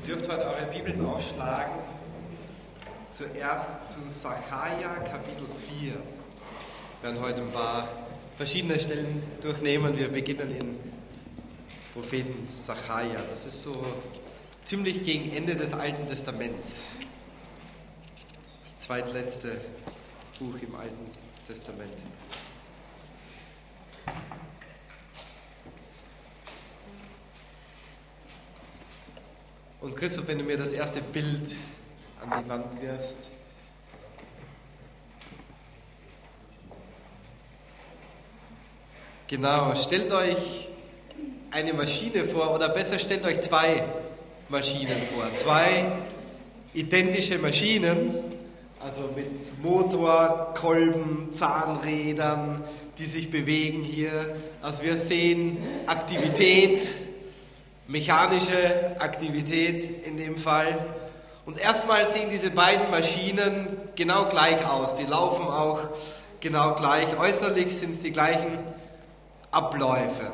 Ihr dürft heute eure Bibeln aufschlagen, zuerst zu Sacharja, Kapitel 4. Wir werden heute ein paar verschiedene Stellen durchnehmen. Wir beginnen im Propheten Sacharja. Das ist so ziemlich gegen Ende des Alten Testaments. Das zweitletzte Buch im Alten Testament. Und Christoph, wenn du mir das erste Bild an die Wand wirfst. Genau, stellt euch eine Maschine vor, oder besser stellt euch zwei Maschinen vor. Zwei identische Maschinen, also mit Motor, Kolben, Zahnrädern, die sich bewegen hier. Also wir sehen Aktivität, mechanische Aktivität in dem Fall. Und erstmal sehen diese beiden Maschinen genau gleich aus. Die laufen auch genau gleich. Äußerlich sind es die gleichen Abläufe.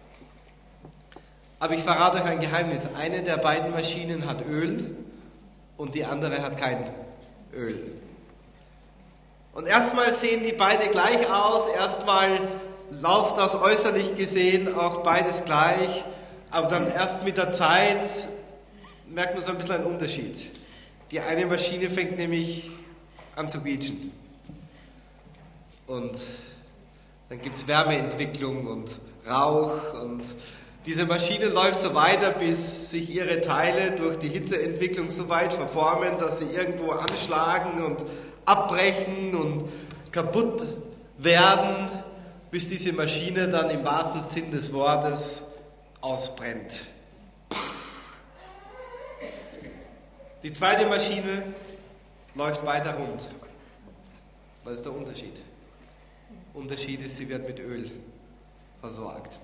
Aber ich verrate euch ein Geheimnis. Eine der beiden Maschinen hat Öl und die andere hat kein Öl. Und erstmal sehen die beide gleich aus. Erstmal läuft das äußerlich gesehen auch beides gleich. Aber dann erst mit der Zeit merkt man so ein bisschen einen Unterschied. Die eine Maschine fängt nämlich an zu quietschen. Und dann gibt es Wärmeentwicklung und Rauch. Und diese Maschine läuft so weiter, bis sich ihre Teile durch die Hitzeentwicklung so weit verformen, dass sie irgendwo anschlagen und abbrechen und kaputt werden, bis diese Maschine dann im wahrsten Sinn des Wortes ausbrennt. Die zweite Maschine läuft weiter rund. Was ist der Unterschied? Unterschied ist, sie wird mit Öl versorgt.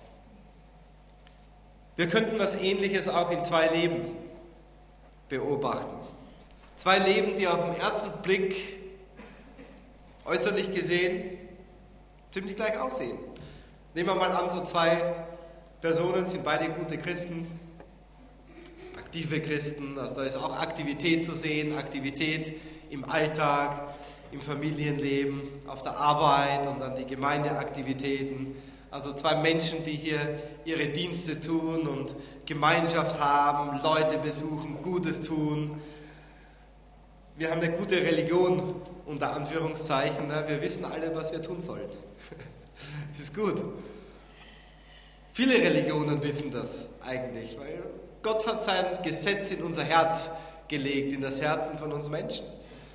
Wir könnten was Ähnliches auch in zwei Leben beobachten. Zwei Leben, die auf den ersten Blick äußerlich gesehen ziemlich gleich aussehen. Nehmen wir mal an, so zwei Personen sind beide gute Christen, aktive Christen, also da ist auch Aktivität zu sehen, Aktivität im Alltag, im Familienleben, auf der Arbeit und dann die Gemeindeaktivitäten. Also zwei Menschen, die hier ihre Dienste tun und Gemeinschaft haben, Leute besuchen, Gutes tun. Wir haben eine gute Religion, unter Anführungszeichen. Wir wissen alle, was wir tun sollen. Ist gut. Viele Religionen wissen das eigentlich, weil Gott hat sein Gesetz in unser Herz gelegt, in das Herzen von uns Menschen.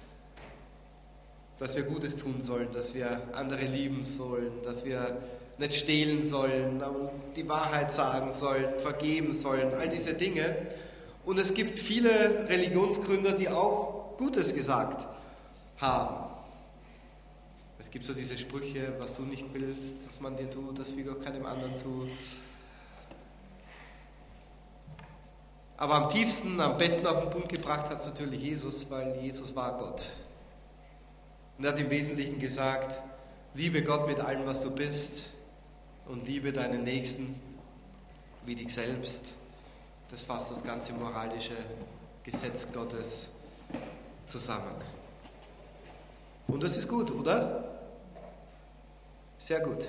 Dass wir Gutes tun sollen, dass wir andere lieben sollen, dass wir nicht stehlen sollen, die Wahrheit sagen sollen, vergeben sollen, all diese Dinge. Und es gibt viele Religionsgründer, die auch Gutes gesagt haben. Es gibt so diese Sprüche, was du nicht willst, dass man dir tut, das füge auch keinem anderen zu. Aber am tiefsten, am besten auf den Punkt gebracht hat es natürlich Jesus, weil Jesus war Gott. Und er hat im Wesentlichen gesagt, liebe Gott mit allem, was du bist und liebe deinen Nächsten wie dich selbst. Das fasst das ganze moralische Gesetz Gottes zusammen. Und das ist gut, oder? Sehr gut.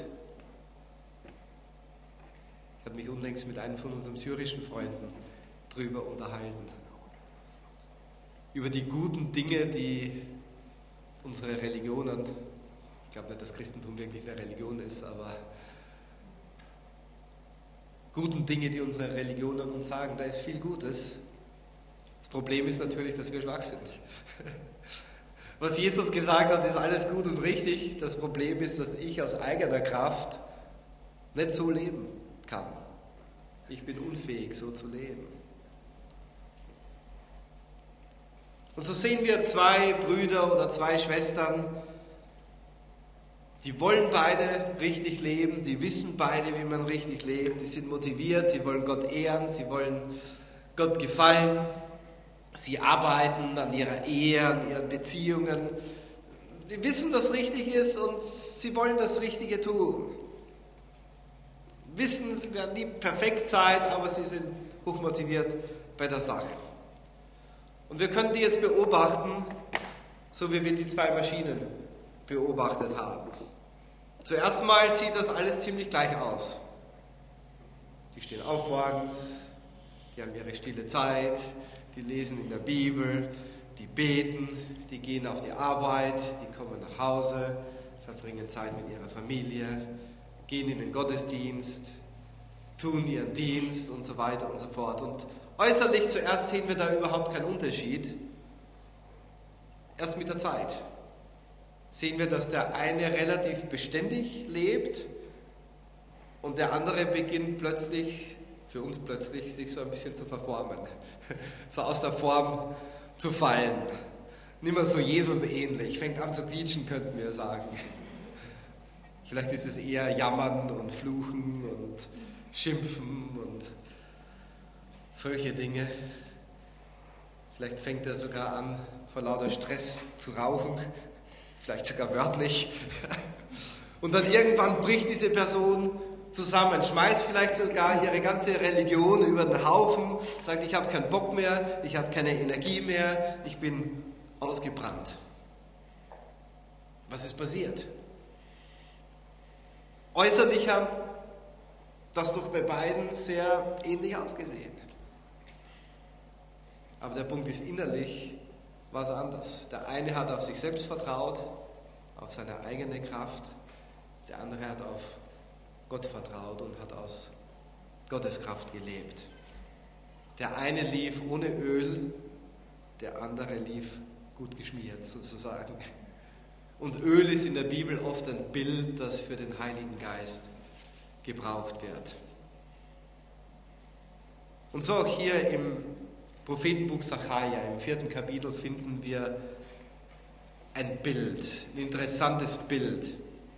Ich habe mich unlängst mit einem von unseren syrischen Freunden drüber unterhalten. Über die guten Dinge, die unsere Religionen, ich glaube nicht, dass Christentum wirklich eine Religion ist, aber guten Dinge, die unsere Religionen uns sagen, da ist viel Gutes. Das Problem ist natürlich, dass wir schwach sind. Was Jesus gesagt hat, ist alles gut und richtig. Das Problem ist, dass ich aus eigener Kraft nicht so leben kann. Ich bin unfähig, so zu leben. Und so sehen wir zwei Brüder oder zwei Schwestern, die wollen beide richtig leben, die wissen beide, wie man richtig lebt, die sind motiviert, sie wollen Gott ehren, sie wollen Gott gefallen. Sie arbeiten an ihrer Ehe, an ihren Beziehungen. Die wissen, was richtig ist und sie wollen das Richtige tun. Wissen, sie werden nie perfekt sein, aber sie sind hochmotiviert bei der Sache. Und wir können die jetzt beobachten, so wie wir die zwei Maschinen beobachtet haben. Zuerst mal sieht das alles ziemlich gleich aus. Die stehen auf morgens, die haben ihre stille Zeit, die lesen in der Bibel, die beten, die gehen auf die Arbeit, die kommen nach Hause, verbringen Zeit mit ihrer Familie, gehen in den Gottesdienst, tun ihren Dienst und so weiter und so fort. Und äußerlich zuerst sehen wir da überhaupt keinen Unterschied. Erst mit der Zeit sehen wir, dass der eine relativ beständig lebt und der andere beginnt plötzlich, für uns plötzlich, sich so ein bisschen zu verformen, so aus der Form zu fallen. Nicht mehr so Jesus ähnlich, fängt an zu quietschen, könnten wir sagen. Vielleicht ist es eher Jammern und Fluchen und Schimpfen und solche Dinge. Vielleicht fängt er sogar an, vor lauter Stress zu rauchen, vielleicht sogar wörtlich. Und dann irgendwann bricht diese Person zusammen, schmeißt vielleicht sogar ihre ganze Religion über den Haufen, sagt, ich habe keinen Bock mehr, ich habe keine Energie mehr, ich bin ausgebrannt. Was ist passiert? Äußerlich hat das doch bei beiden sehr ähnlich ausgesehen. Aber der Punkt ist, innerlich war es anders. Der eine hat auf sich selbst vertraut, auf seine eigene Kraft, der andere hat auf Gott vertraut und hat aus Gottes Kraft gelebt. Der eine lief ohne Öl, der andere lief gut geschmiert sozusagen. Und Öl ist in der Bibel oft ein Bild, das für den Heiligen Geist gebraucht wird. Und so auch hier im Prophetenbuch Sacharja, im 4. Kapitel, finden wir ein Bild, ein interessantes Bild.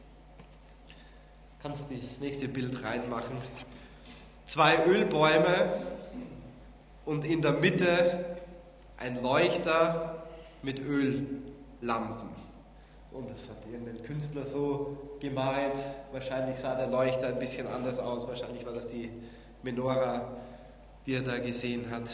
Kannst du das nächste Bild reinmachen? 2 Ölbäume und in der Mitte ein Leuchter mit Öllampen. Und das hat irgendein Künstler so gemalt. Wahrscheinlich sah der Leuchter ein bisschen anders aus. Wahrscheinlich war das die Menora, die er da gesehen hat.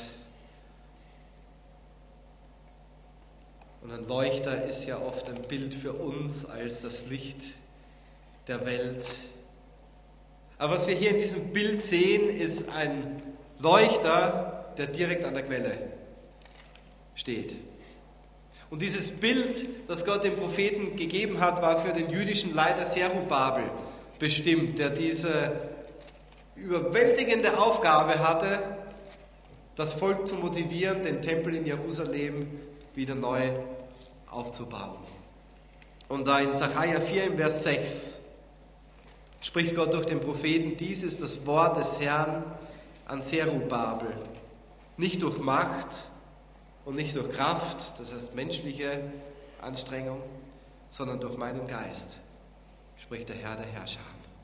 Und ein Leuchter ist ja oft ein Bild für uns als das Licht der Welt. Aber was wir hier in diesem Bild sehen, ist ein Leuchter, der direkt an der Quelle steht. Und dieses Bild, das Gott dem Propheten gegeben hat, war für den jüdischen Leiter Zerubabel bestimmt, der diese überwältigende Aufgabe hatte, das Volk zu motivieren, den Tempel in Jerusalem wieder neu aufzubauen. Und da in Sacharja 4 im Vers 6 spricht Gott durch den Propheten, dies ist das Wort des Herrn an Zerubabel, nicht durch Macht und nicht durch Kraft, das heißt menschliche Anstrengung, sondern durch meinen Geist, spricht der Herr der Herrscher.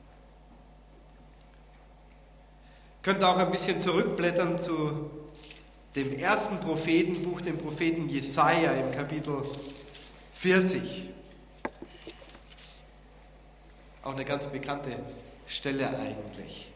Könnt auch ein bisschen zurückblättern zu dem ersten Prophetenbuch, dem Propheten Jesaja im Kapitel 40. Auch eine ganz bekannte Stelle eigentlich.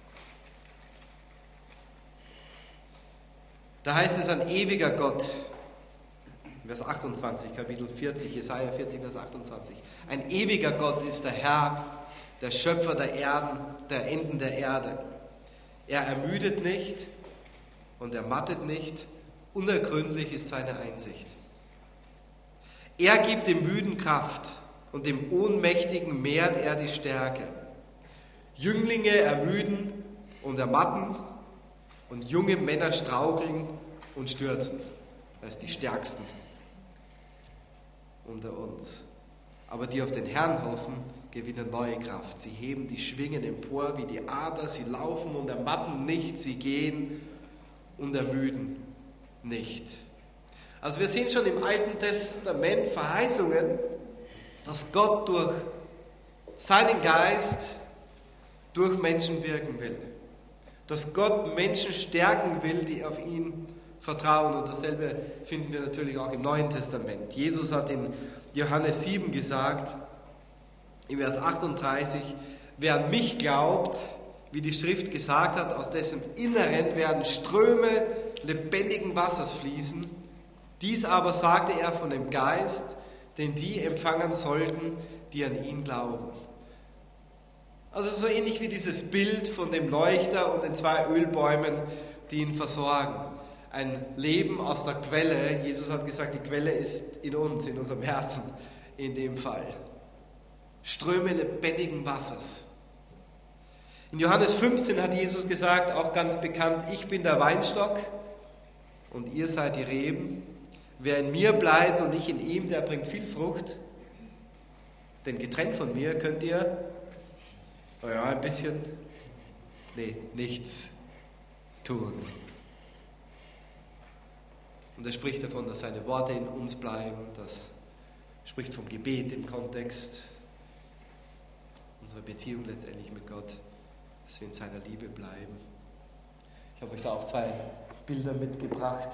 Da heißt es, ein ewiger Gott, Vers 28, Kapitel 40, Jesaja 40, Vers 28. Ein ewiger Gott ist der Herr, der Schöpfer der Erden, der Enden der Erde. Er ermüdet nicht und ermattet nicht, unergründlich ist seine Einsicht. Er gibt dem Müden Kraft und dem Ohnmächtigen mehrt er die Stärke. Jünglinge ermüden und ermatten und junge Männer straucheln und stürzen. Das sind die Stärksten unter uns. Aber die auf den Herrn hoffen, gewinnen neue Kraft. Sie heben die Schwingen empor wie die Adler, sie laufen und ermatten nicht, sie gehen und ermüden nicht. Also wir sehen schon im Alten Testament Verheißungen, dass Gott durch seinen Geist durch Menschen wirken will. Dass Gott Menschen stärken will, die auf ihn vertrauen. Und dasselbe finden wir natürlich auch im Neuen Testament. Jesus hat in Johannes 7 gesagt, im Vers 38, wer an mich glaubt, wie die Schrift gesagt hat, aus dessen Inneren werden Ströme lebendigen Wassers fließen. Dies aber sagte er von dem Geist, den die empfangen sollten, die an ihn glauben. Also so ähnlich wie dieses Bild von dem Leuchter und den 2 Ölbäumen, die ihn versorgen. Ein Leben aus der Quelle. Jesus hat gesagt, die Quelle ist in uns, in unserem Herzen in dem Fall. Ströme lebendigen Wassers. In Johannes 15 hat Jesus gesagt, auch ganz bekannt, ich bin der Weinstock und ihr seid die Reben. Wer in mir bleibt und ich in ihm, der bringt viel Frucht. Denn getrennt von mir könnt ihr, ein bisschen, nichts tun. Und er spricht davon, dass seine Worte in uns bleiben. Das spricht vom Gebet im Kontext. Unsere Beziehung letztendlich mit Gott, dass wir in seiner Liebe bleiben. Ich habe euch da auch 2 Bilder mitgebracht.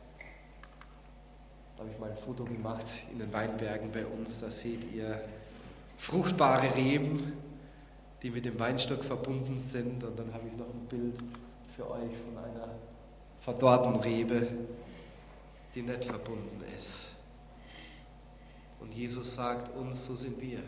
Da habe ich mal ein Foto gemacht in den Weinbergen bei uns. Da seht ihr fruchtbare Reben, die mit dem Weinstock verbunden sind. Und dann habe ich noch ein Bild für euch von einer verdorrten Rebe, die nicht verbunden ist. Und Jesus sagt uns, so sind wir.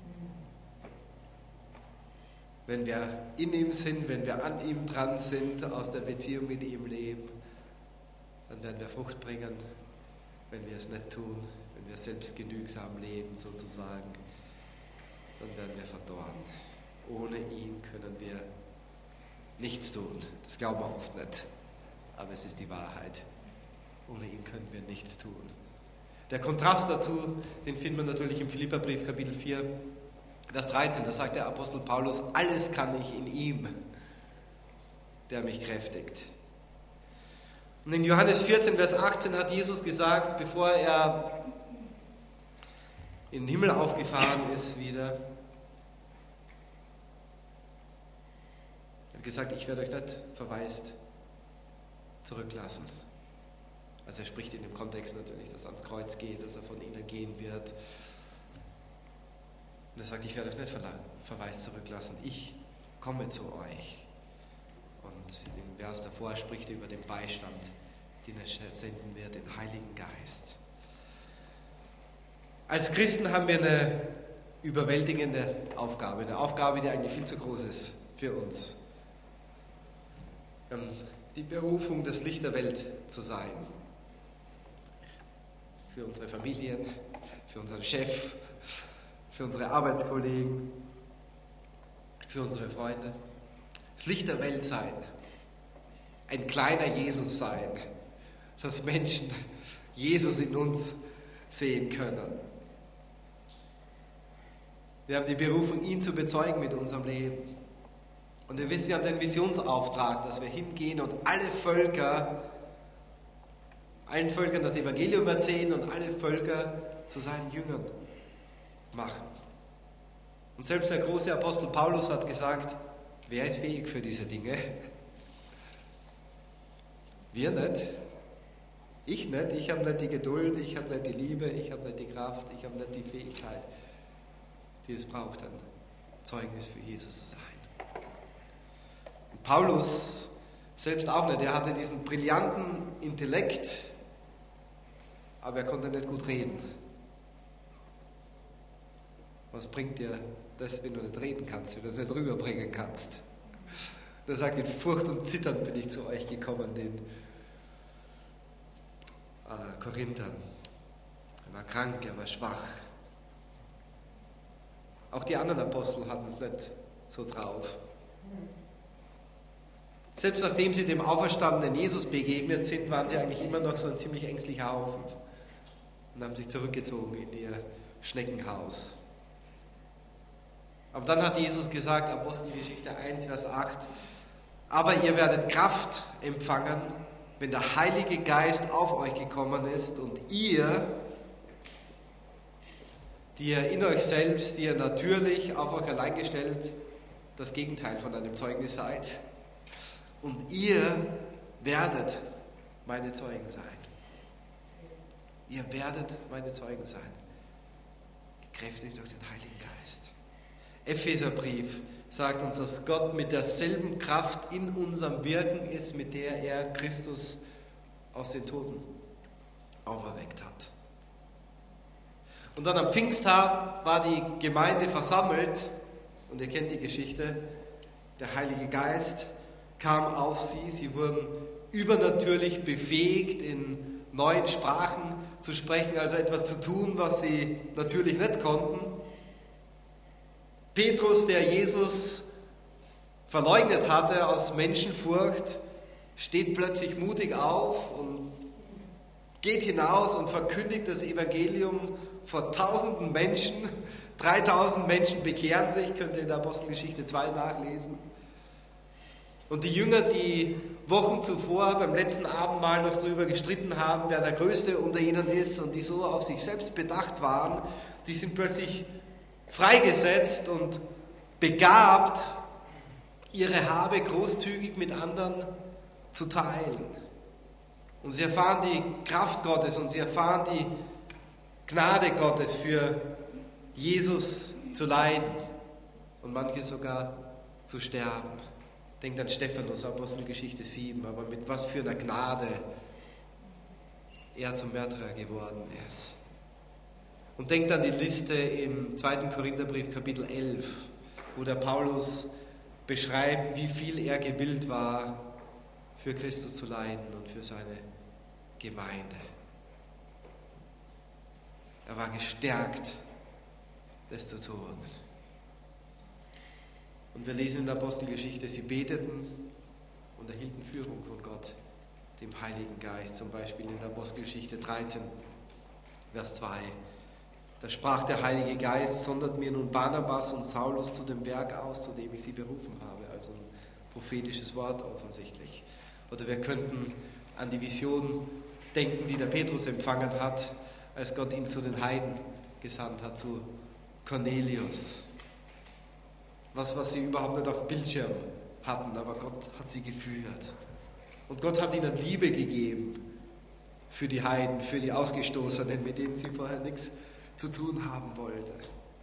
Wenn wir in ihm sind, wenn wir an ihm dran sind, aus der Beziehung mit ihm leben, dann werden wir Frucht bringen. Wenn wir es nicht tun, wenn wir selbstgenügsam leben sozusagen, dann werden wir verdorren. Ohne ihn können wir nichts tun. Das glauben wir oft nicht, aber es ist die Wahrheit. Ohne ihn können wir nichts tun. Der Kontrast dazu, den finden wir natürlich im Philipperbrief Kapitel 4, Vers 13. Da sagt der Apostel Paulus, alles kann ich in ihm, der mich kräftigt. Und in Johannes 14, Vers 18 hat Jesus gesagt, bevor er in den Himmel aufgefahren ist wieder, er hat gesagt, ich werde euch nicht verwaist zurücklassen. Also er spricht in dem Kontext natürlich, dass er ans Kreuz geht, dass er von ihnen gehen wird. Und er sagt, ich werde euch nicht verwaist zurücklassen, ich komme zu euch. Und im Vers davor spricht er über den Beistand, den er senden wird, den Heiligen Geist. Als Christen haben wir eine überwältigende Aufgabe, eine Aufgabe, die eigentlich viel zu groß ist für uns. Die Berufung, das Licht der Welt zu sein. Für unsere Familien, für unseren Chef, für unsere Arbeitskollegen, für unsere Freunde. Das Licht der Welt sein. Ein kleiner Jesus sein. Dass Menschen Jesus in uns sehen können. Wir haben die Berufung, ihn zu bezeugen mit unserem Leben. Und ihr wisst, wir haben den Missionsauftrag, dass wir hingehen und allen Völkern das Evangelium erzählen und alle Völker zu seinen Jüngern machen. Und selbst der große Apostel Paulus hat gesagt, wer ist fähig für diese Dinge? Wir nicht. Ich nicht. Ich habe nicht die Geduld, ich habe nicht die Liebe, ich habe nicht die Kraft, ich habe nicht die Fähigkeit, die es braucht, ein Zeugnis für Jesus zu sein. Und Paulus selbst auch nicht. Er hatte diesen brillanten Intellekt, aber er konnte nicht gut reden. Was bringt dir das, wenn du nicht reden kannst, wenn du es nicht rüberbringen kannst? Er sagt, in Furcht und Zittern bin ich zu euch gekommen, den Korinthern. Er war krank, er war schwach. Auch die anderen Apostel hatten es nicht so drauf. Selbst nachdem sie dem auferstandenen Jesus begegnet sind, waren sie eigentlich immer noch so ein ziemlich ängstlicher Haufen und haben sich zurückgezogen in ihr Schneckenhaus. Aber dann hat Jesus gesagt, Apostelgeschichte 1, Vers 8, aber ihr werdet Kraft empfangen, wenn der Heilige Geist auf euch gekommen ist und ihr, die ihr in euch selbst, die ihr natürlich auf euch allein gestellt, das Gegenteil von einem Zeugnis seid. Und ihr werdet meine Zeugen sein. Ihr werdet meine Zeugen sein. Gekräftigt durch den Heiligen Geist. Epheserbrief sagt uns, dass Gott mit derselben Kraft in unserem Wirken ist, mit der er Christus aus den Toten auferweckt hat. Und dann am Pfingsttag war die Gemeinde versammelt, und ihr kennt die Geschichte, der Heilige Geist kam auf sie, sie wurden übernatürlich befähigt, in neuen Sprachen zu sprechen, also etwas zu tun, was sie natürlich nicht konnten. Petrus, der Jesus verleugnet hatte aus Menschenfurcht, steht plötzlich mutig auf und geht hinaus und verkündigt das Evangelium vor tausenden Menschen. 3000 Menschen bekehren sich, könnt ihr in der Apostelgeschichte 2 nachlesen. Und die Jünger, die Wochen zuvor beim letzten Abendmahl noch darüber gestritten haben, wer der Größte unter ihnen ist und die so auf sich selbst bedacht waren, die sind plötzlich freigesetzt und begabt, ihre Habe großzügig mit anderen zu teilen. Und sie erfahren die Kraft Gottes und sie erfahren die Gnade Gottes, für Jesus zu leiden und manche sogar zu sterben. Denkt an Stephanus, Apostelgeschichte 7, aber mit was für einer Gnade er zum Märtyrer geworden ist. Und denkt an die Liste im 2. Korintherbrief, Kapitel 11, wo der Paulus beschreibt, wie viel er gewillt war, für Christus zu leiden und für seine Gemeinde. Er war gestärkt, das zu tun. Und wir lesen in der Apostelgeschichte, sie beteten und erhielten Führung von Gott, dem Heiligen Geist. Zum Beispiel in der Apostelgeschichte 13, Vers 2. Da sprach der Heilige Geist, sondert mir nun Barnabas und Saulus zu dem Werk aus, zu dem ich sie berufen habe. Also ein prophetisches Wort offensichtlich. Oder wir könnten an die Vision denken, die der Petrus empfangen hat, als Gott ihn zu den Heiden gesandt hat, zu Cornelius. Was sie überhaupt nicht auf dem Bildschirm hatten, aber Gott hat sie geführt. Und Gott hat ihnen Liebe gegeben für die Heiden, für die Ausgestoßenen, mit denen sie vorher nichts zu tun haben wollte.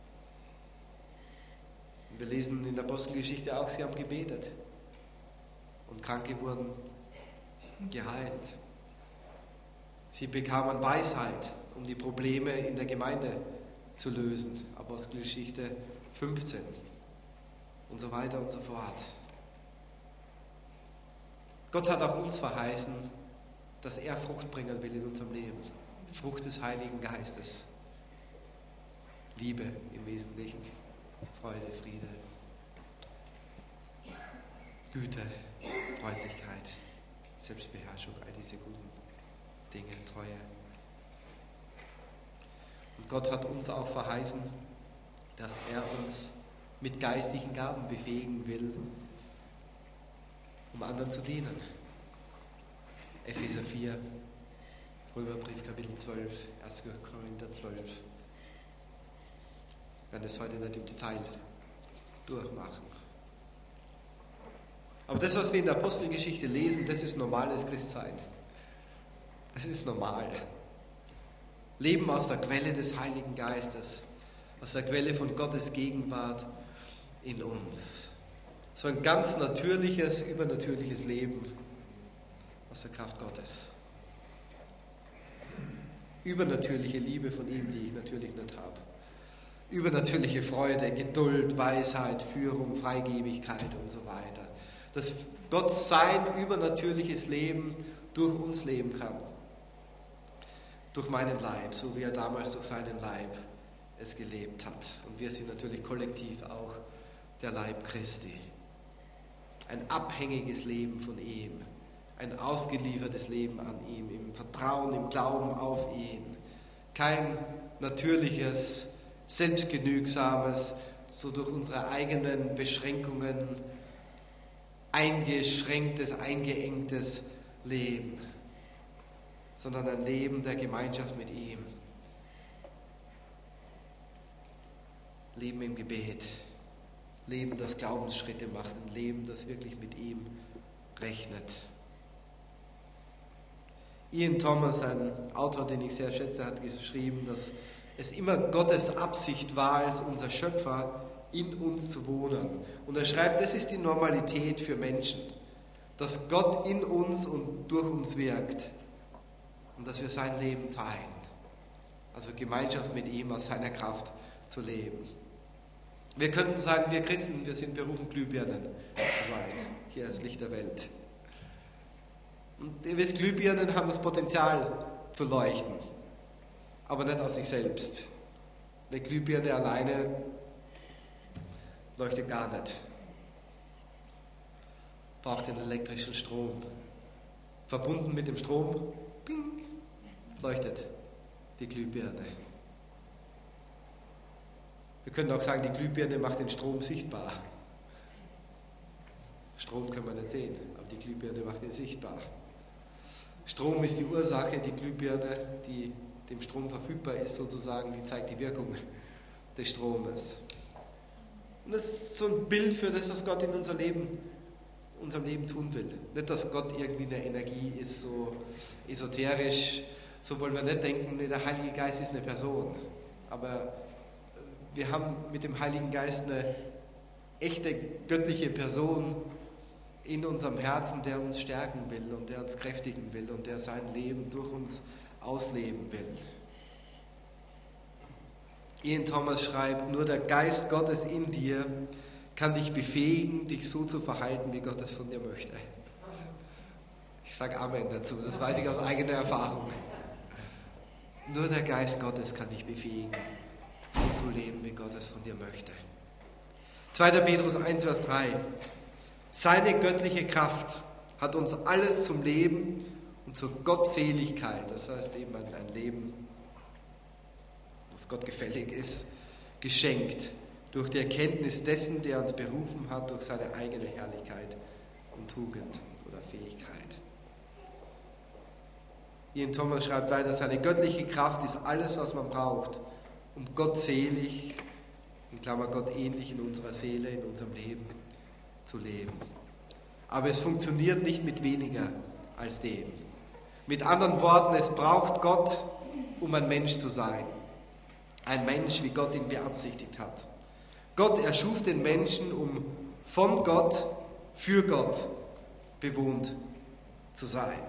Und wir lesen in der Apostelgeschichte auch, sie haben gebetet und Kranke wurden geheilt. Sie bekamen Weisheit, um die Probleme in der Gemeinde zu lösen. Apostelgeschichte 15 und so weiter und so fort. Gott hat auch uns verheißen, dass er Frucht bringen will in unserem Leben. Frucht des Heiligen Geistes. Liebe im Wesentlichen, Freude, Friede, Güte, Freundlichkeit, Selbstbeherrschung, all diese guten Dinge, Treue. Und Gott hat uns auch verheißen, dass er uns mit geistlichen Gaben befähigen will, um anderen zu dienen. Epheser 4, Römerbrief Kapitel 12, 1. Korinther 12. Wir werden das heute nicht im Detail durchmachen. Aber das, was wir in der Apostelgeschichte lesen, das ist normales Christsein. Das ist normal. Leben aus der Quelle des Heiligen Geistes, aus der Quelle von Gottes Gegenwart in uns. So ein ganz natürliches, übernatürliches Leben aus der Kraft Gottes. Übernatürliche Liebe von ihm, die ich natürlich nicht habe. Übernatürliche Freude, Geduld, Weisheit, Führung, Freigebigkeit und so weiter. Dass Gott sein übernatürliches Leben durch uns leben kann. Durch meinen Leib, so wie er damals durch seinen Leib es gelebt hat. Und wir sind natürlich kollektiv auch der Leib Christi. Ein abhängiges Leben von ihm. Ein ausgeliefertes Leben an ihm, im Vertrauen, im Glauben auf ihn. Kein natürliches, selbstgenügsames, so durch unsere eigenen Beschränkungen eingeschränktes, eingeengtes Leben, sondern ein Leben der Gemeinschaft mit ihm. Leben im Gebet, Leben, das Glaubensschritte macht, ein Leben, das wirklich mit ihm rechnet. Ian Thomas, ein Autor, den ich sehr schätze, hat geschrieben, dass es immer Gottes Absicht war, als unser Schöpfer in uns zu wohnen. Und er schreibt, das ist die Normalität für Menschen, dass Gott in uns und durch uns wirkt. und dass wir sein Leben teilen. Also Gemeinschaft mit ihm aus seiner Kraft zu leben. Wir könnten sagen, wir Christen, wir sind berufen, Glühbirnen zu sein, hier als Licht der Welt. Und ihr wisst, Glühbirnen haben das Potenzial zu leuchten, aber nicht aus sich selbst. Eine Glühbirne alleine leuchtet gar nicht. Braucht den elektrischen Strom. Verbunden mit dem Strom, ping, leuchtet die Glühbirne. Wir können auch sagen, die Glühbirne macht den Strom sichtbar. Strom können wir nicht sehen, aber die Glühbirne macht ihn sichtbar. Strom ist die Ursache, die Glühbirne, die dem Strom verfügbar ist, sozusagen, die zeigt die Wirkung des Stromes. Und das ist so ein Bild für das, was Gott in unserem Leben tun will. Nicht, dass Gott irgendwie eine Energie ist, so esoterisch, so wollen wir nicht denken, nee, der Heilige Geist ist eine Person. Aber wir haben mit dem Heiligen Geist eine echte göttliche Person in unserem Herzen, der uns stärken will und der uns kräftigen will und der sein Leben durch uns ausleben will. Ian Thomas schreibt, nur der Geist Gottes in dir kann dich befähigen, dich so zu verhalten, wie Gott das von dir möchte. Ich sage Amen dazu, das weiß ich aus eigener Erfahrung. Nur der Geist Gottes kann dich befähigen, so zu leben, wie Gott es von dir möchte. 2. Petrus 1, Vers 3. Seine göttliche Kraft hat uns alles zum Leben und zur Gottseligkeit, das heißt eben ein Leben, das Gott gefällig ist, geschenkt, durch die Erkenntnis dessen, der uns berufen hat, durch seine eigene Herrlichkeit und Tugend oder Fähigkeit. Ian Thomas schreibt weiter, seine göttliche Kraft ist alles, was man braucht, um gottselig, in Klammer Gott ähnlich in unserer Seele, in unserem Leben zu leben. Aber es funktioniert nicht mit weniger als dem. Mit anderen Worten, es braucht Gott, um ein Mensch zu sein. Ein Mensch, wie Gott ihn beabsichtigt hat. Gott erschuf den Menschen, um von Gott, für Gott bewohnt zu sein.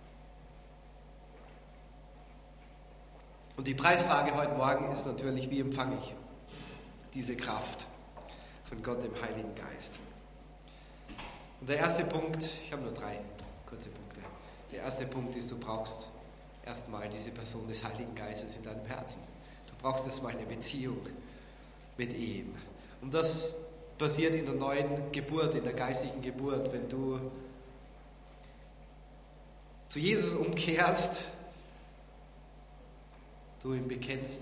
Und die Preisfrage heute Morgen ist natürlich, wie empfange ich diese Kraft von Gott, dem Heiligen Geist? Und der erste Punkt, ich habe nur 3 kurze Punkte. Der erste Punkt ist, du brauchst erstmal diese Person des Heiligen Geistes in deinem Herzen. Du brauchst erstmal eine Beziehung mit ihm. Und das passiert in der neuen Geburt, in der geistlichen Geburt, wenn du zu Jesus umkehrst, du ihm bekennst,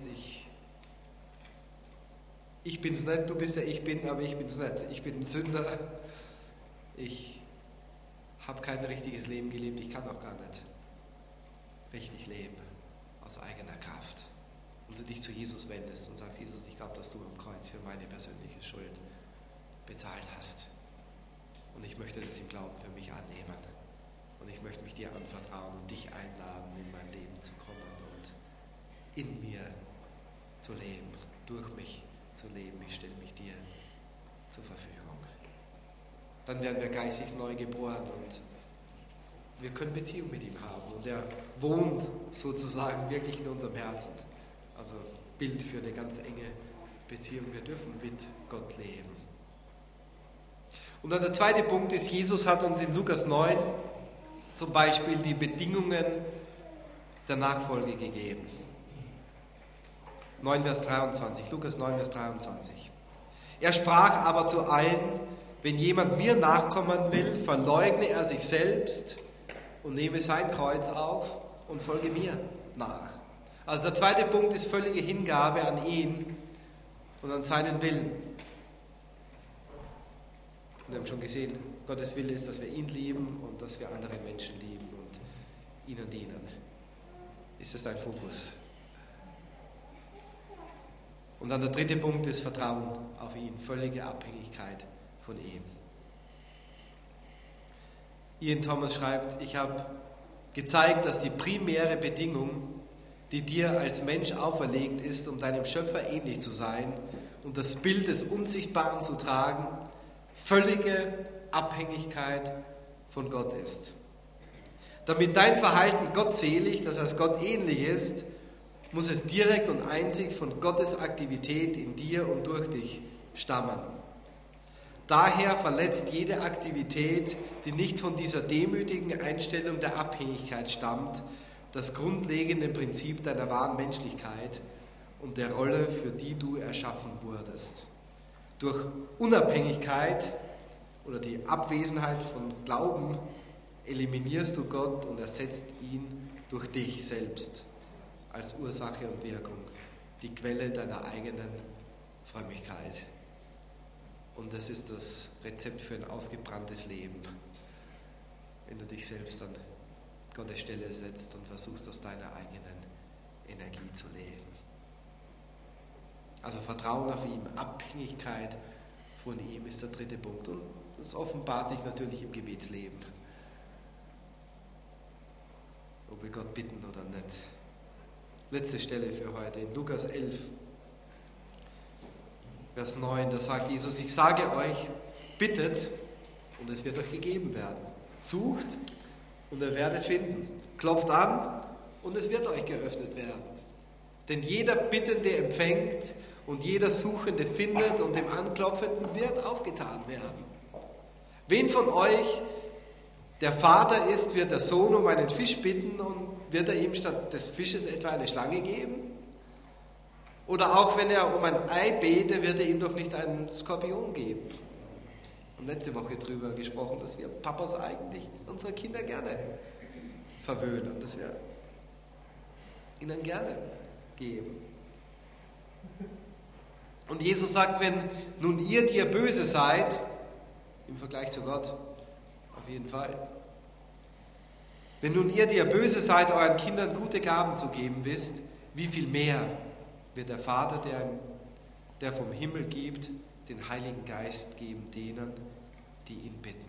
ich bin's nicht, du bist der Ich Bin, aber ich bin's nicht. Ich bin ein Sünder, ich habe kein richtiges Leben gelebt, ich kann auch gar nicht richtig leben, aus eigener Kraft. Und du dich zu Jesus wendest und sagst, Jesus, ich glaube, dass du am Kreuz für meine persönliche Schuld bezahlt hast. Und ich möchte das im Glauben für mich annehmen. Und ich möchte mich dir anvertrauen und dich einladen, in mein Leben zu kommen und in mir zu leben, durch mich zu leben. Ich stelle mich dir zur Verfügung. Dann werden wir geistig neu geboren und wir können Beziehung mit ihm haben. Und er wohnt sozusagen wirklich in unserem Herzen. Also Bild für eine ganz enge Beziehung. Wir dürfen mit Gott leben. Und dann der zweite Punkt ist, Jesus hat uns in Lukas 9 zum Beispiel die Bedingungen der Nachfolge gegeben. 9, Vers 23, Lukas 9, Vers 23. Er sprach aber zu allen, wenn jemand mir nachkommen will, verleugne er sich selbst und nehme sein Kreuz auf und folge mir nach. Also der zweite Punkt ist völlige Hingabe an ihn und an seinen Willen. Und wir haben schon gesehen, Gottes Wille ist, dass wir ihn lieben und dass wir andere Menschen lieben und ihnen dienen. Ist das dein Fokus? Und dann der dritte Punkt ist Vertrauen auf ihn, völlige Abhängigkeit von ihm. Ian Thomas schreibt, ich habe gezeigt, dass die primäre Bedingung, die dir als Mensch auferlegt ist, um deinem Schöpfer ähnlich zu sein und das Bild des Unsichtbaren zu tragen, völlige Abhängigkeit von Gott ist. Damit dein Verhalten gottselig, das heißt Gott ähnlich ist, muss es direkt und einzig von Gottes Aktivität in dir und durch dich stammen. Daher verletzt jede Aktivität, die nicht von dieser demütigen Einstellung der Abhängigkeit stammt, das grundlegende Prinzip deiner wahren Menschlichkeit und der Rolle, für die du erschaffen wurdest. Durch Unabhängigkeit oder die Abwesenheit von Glauben eliminierst du Gott und ersetzt ihn durch dich selbst als Ursache und Wirkung, die Quelle deiner eigenen Frömmigkeit. Und das ist das Rezept für ein ausgebranntes Leben, wenn du dich selbst an Gottes Stelle setzt und versuchst, aus deiner eigenen Energie zu leben. Also Vertrauen auf ihn, Abhängigkeit von ihm ist der dritte Punkt. Und das offenbart sich natürlich im Gebetsleben. Ob wir Gott bitten oder nicht. Letzte Stelle für heute, in Lukas 11, Vers 9, da sagt Jesus, ich sage euch, bittet und es wird euch gegeben werden. Sucht und ihr werdet finden. Klopft an und es wird euch geöffnet werden. Denn jeder Bittende empfängt und jeder Suchende findet und dem Anklopfenden wird aufgetan werden. Wen von euch der Vater ist, wird der Sohn um einen Fisch bitten und wird er ihm statt des Fisches etwa eine Schlange geben? Oder auch wenn er um ein Ei bete, wird er ihm doch nicht einen Skorpion geben? Wir haben letzte Woche darüber gesprochen, dass wir Papas eigentlich unsere Kinder gerne verwöhnen und dass wir ihnen gerne geben. Und Jesus sagt, wenn nun ihr, die ihr böse seid, im Vergleich zu Gott, auf jeden Fall, wenn nun ihr, die ihr böse seid, euren Kindern gute Gaben zu geben wisst, wie viel mehr wird der Vater, der vom Himmel gibt, den Heiligen Geist geben denen, die ihn bitten.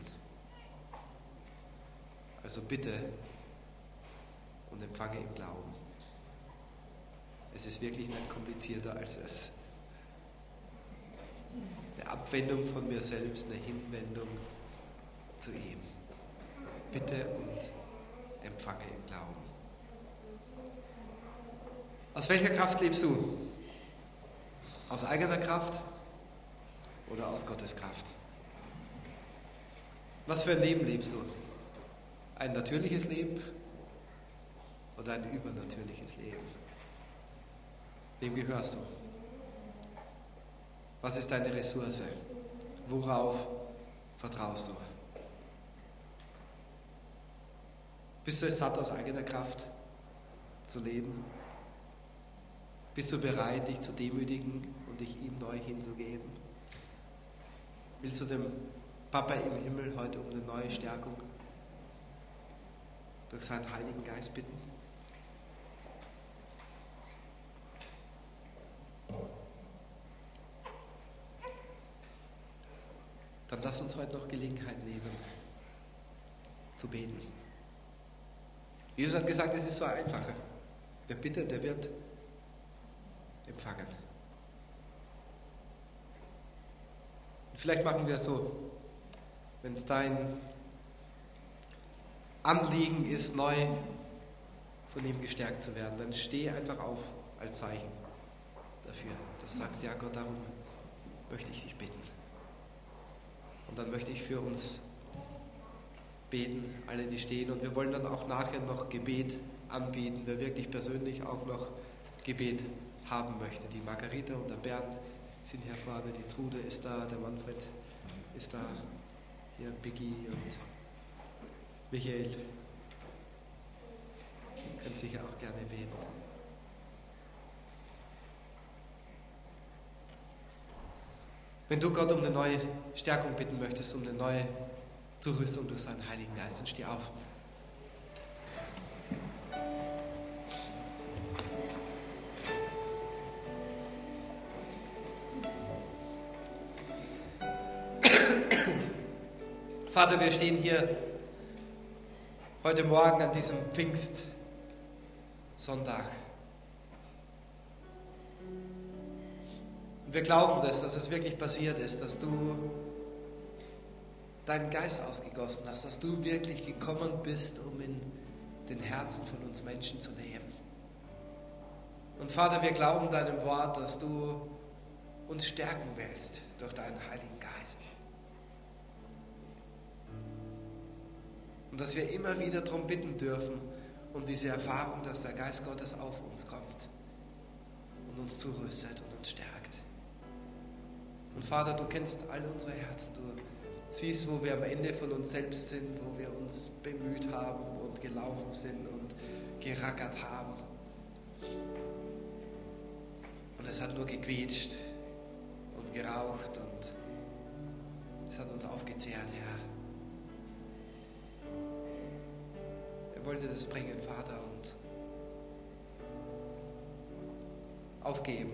Also bitte und empfange im Glauben. Es ist wirklich nicht komplizierter als es. Eine Abwendung von mir selbst, eine Hinwendung zu ihm. Bitte und empfange im Glauben. Aus welcher Kraft lebst du? Aus eigener Kraft oder aus Gottes Kraft? Was für ein Leben lebst du? Ein natürliches Leben oder ein übernatürliches Leben? Wem gehörst du? Was ist deine Ressource? Worauf vertraust du? Bist du es satt, aus eigener Kraft zu leben? Bist du bereit, dich zu demütigen und dich ihm neu hinzugeben? Willst du dem Papa im Himmel heute um eine neue Stärkung durch seinen Heiligen Geist bitten? Dann lass uns heute noch Gelegenheit nehmen, zu beten. Jesus hat gesagt, es ist so einfacher. Wer bittet, der wird empfangen. Und vielleicht machen wir so, wenn es dein Anliegen ist, neu von ihm gestärkt zu werden, dann steh einfach auf als Zeichen dafür, dass du sagst, ja Gott, darum möchte ich dich bitten. Und dann möchte ich für uns beten, alle die stehen. Und wir wollen dann auch nachher noch Gebet anbieten, wer wirklich persönlich auch noch Gebet haben möchte. Die Margarita und der Bernd sind hier vorne, die Trude ist da, der Manfred ist da, hier Biggie und Michael. Ihr könnt sicher auch gerne beten. Wenn du Gott um eine neue Stärkung bitten möchtest, um eine neue Zurüstung durch seinen Heiligen Geist, dann steh auf. Vater, wir stehen hier heute Morgen an diesem Pfingstsonntag. Und wir glauben dass es wirklich passiert ist, dass du deinen Geist ausgegossen hast, dass du wirklich gekommen bist, um in den Herzen von uns Menschen zu leben. Und Vater, wir glauben deinem Wort, dass du uns stärken willst durch deinen Heiligen Geist. Und dass wir immer wieder darum bitten dürfen, um diese Erfahrung, dass der Geist Gottes auf uns kommt und uns zurüstet und uns stärkt. Und Vater, du kennst all unsere Herzen. Du siehst, wo wir am Ende von uns selbst sind, wo wir uns bemüht haben und gelaufen sind und gerackert haben. Und es hat nur gequietscht und geraucht und es hat uns aufgezehrt, Herr. Wir wollen dir das bringen, Vater, und aufgeben.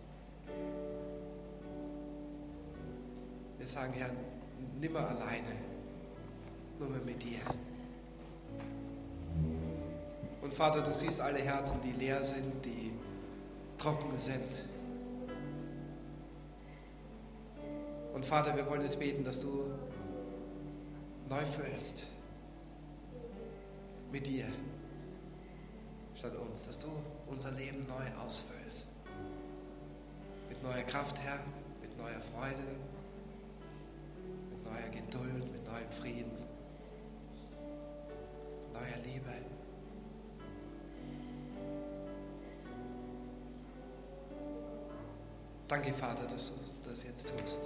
Wir sagen, Herr, nimmer alleine, nur mehr mit dir. Und Vater, du siehst alle Herzen, die leer sind, die trocken sind. Und Vater, wir wollen jetzt beten, dass du neu füllst mit dir statt uns, dass du unser Leben neu ausfüllst. Mit neuer Kraft, Herr, mit neuer Freude, mit neuer Geduld, mit neuem Frieden, mit neuer Liebe. Danke, Vater, dass du das jetzt tust.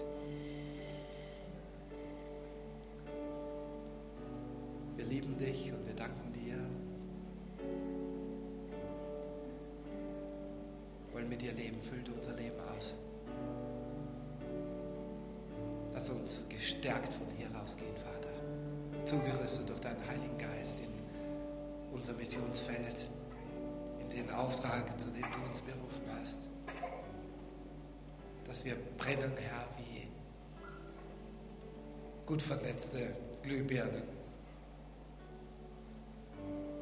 Wir lieben dich und wir danken dir. Wollen mit dir leben, füll du unser Leben aus. Lass uns gestärkt von hier rausgehen, Vater. Zugerüstet durch deinen Heiligen Geist in unser Missionsfeld, in den Auftrag, zu dem du uns berufen hast. Dass wir brennen, Herr, wie gut vernetzte Glühbirnen.